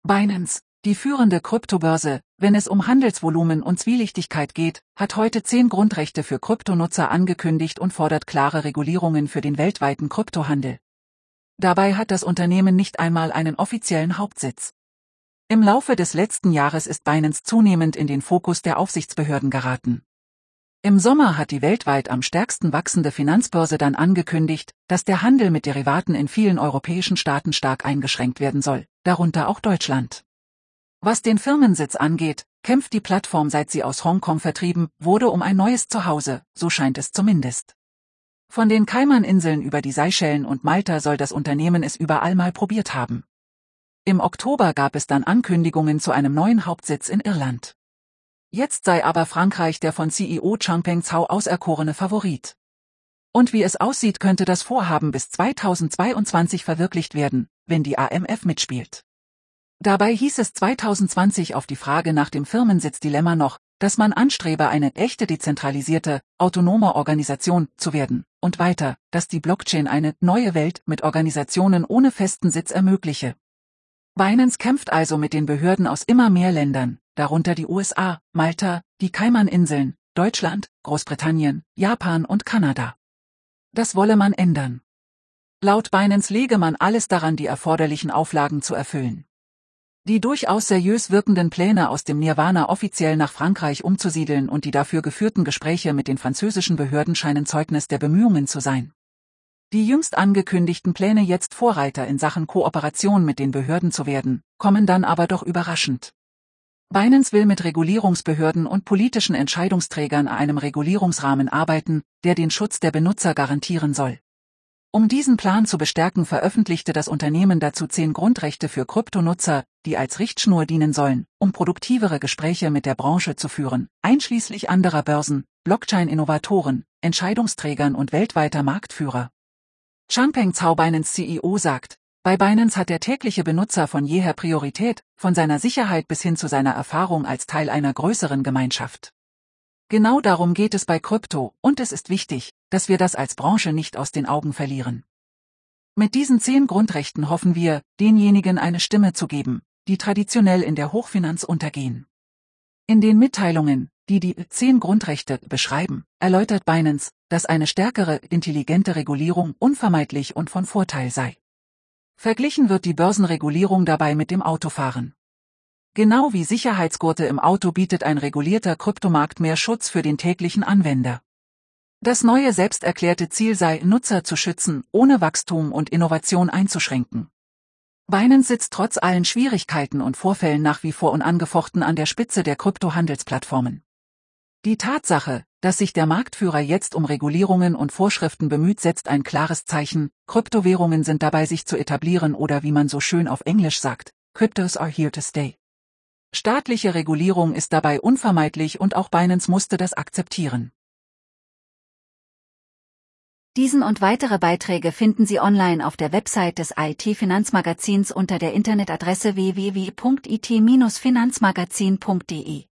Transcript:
Binance, die führende Kryptobörse, wenn es um Handelsvolumen und Zwielichtigkeit geht, hat heute 10 Grundrechte für Kryptonutzer angekündigt und fordert klare Regulierungen für den weltweiten Kryptohandel. Dabei hat das Unternehmen nicht einmal einen offiziellen Hauptsitz. Im Laufe des letzten Jahres ist Binance zunehmend in den Fokus der Aufsichtsbehörden geraten. Im Sommer hat die weltweit am stärksten wachsende Finanzbörse dann angekündigt, dass der Handel mit Derivaten in vielen europäischen Staaten stark eingeschränkt werden soll, darunter auch Deutschland. Was den Firmensitz angeht, kämpft die Plattform, seit sie aus Hongkong vertrieben wurde, um ein neues Zuhause, so scheint es zumindest. Von den Kaimaninseln über die Seychellen und Malta soll das Unternehmen es überall mal probiert haben. Im Oktober gab es dann Ankündigungen zu einem neuen Hauptsitz in Irland. Jetzt sei aber Frankreich der von CEO Changpeng Zhao auserkorene Favorit. Und wie es aussieht, könnte das Vorhaben bis 2022 verwirklicht werden, wenn die AMF mitspielt. Dabei hieß es 2020 auf die Frage nach dem Firmensitzdilemma noch, dass man anstrebe, eine echte dezentralisierte, autonome Organisation zu werden, und weiter, dass die Blockchain eine neue Welt mit Organisationen ohne festen Sitz ermögliche. Binance kämpft also mit den Behörden aus immer mehr Ländern, darunter die USA, Malta, die Kaimaninseln, Deutschland, Großbritannien, Japan und Kanada. Das wolle man ändern. Laut Binance lege man alles daran, die erforderlichen Auflagen zu erfüllen. Die durchaus seriös wirkenden Pläne, aus dem Nirvana offiziell nach Frankreich umzusiedeln, und die dafür geführten Gespräche mit den französischen Behörden scheinen Zeugnis der Bemühungen zu sein. Die jüngst angekündigten Pläne, jetzt Vorreiter in Sachen Kooperation mit den Behörden zu werden, kommen dann aber doch überraschend. Binance will mit Regulierungsbehörden und politischen Entscheidungsträgern an einem Regulierungsrahmen arbeiten, der den Schutz der Benutzer garantieren soll. Um diesen Plan zu bestärken, veröffentlichte das Unternehmen dazu 10 Grundrechte für Kryptonutzer, die als Richtschnur dienen sollen, um produktivere Gespräche mit der Branche zu führen, einschließlich anderer Börsen, Blockchain-Innovatoren, Entscheidungsträgern und weltweiter Marktführer. Changpeng Zhao, Binance CEO, sagt: Bei Binance hat der tägliche Benutzer von jeher Priorität, von seiner Sicherheit bis hin zu seiner Erfahrung als Teil einer größeren Gemeinschaft. Genau darum geht es bei Krypto, und es ist wichtig, dass wir das als Branche nicht aus den Augen verlieren. Mit diesen 10 Grundrechten hoffen wir, denjenigen eine Stimme zu geben, die traditionell in der Hochfinanz untergehen. In den Mitteilungen, die 10 Grundrechte beschreiben, erläutert Binance, dass eine stärkere, intelligente Regulierung unvermeidlich und von Vorteil sei. Verglichen wird die Börsenregulierung dabei mit dem Autofahren. Genau wie Sicherheitsgurte im Auto bietet ein regulierter Kryptomarkt mehr Schutz für den täglichen Anwender. Das neue selbsterklärte Ziel sei, Nutzer zu schützen, ohne Wachstum und Innovation einzuschränken. Binance sitzt trotz allen Schwierigkeiten und Vorfällen nach wie vor unangefochten an der Spitze der Kryptohandelsplattformen. Die Tatsache, dass sich der Marktführer jetzt um Regulierungen und Vorschriften bemüht, setzt ein klares Zeichen: Kryptowährungen sind dabei, sich zu etablieren, oder wie man so schön auf Englisch sagt, Cryptos are here to stay. Staatliche Regulierung ist dabei unvermeidlich, und auch Binance musste das akzeptieren. Diesen und weitere Beiträge finden Sie online auf der Website des IT-Finanzmagazins unter der Internetadresse www.it-finanzmagazin.de.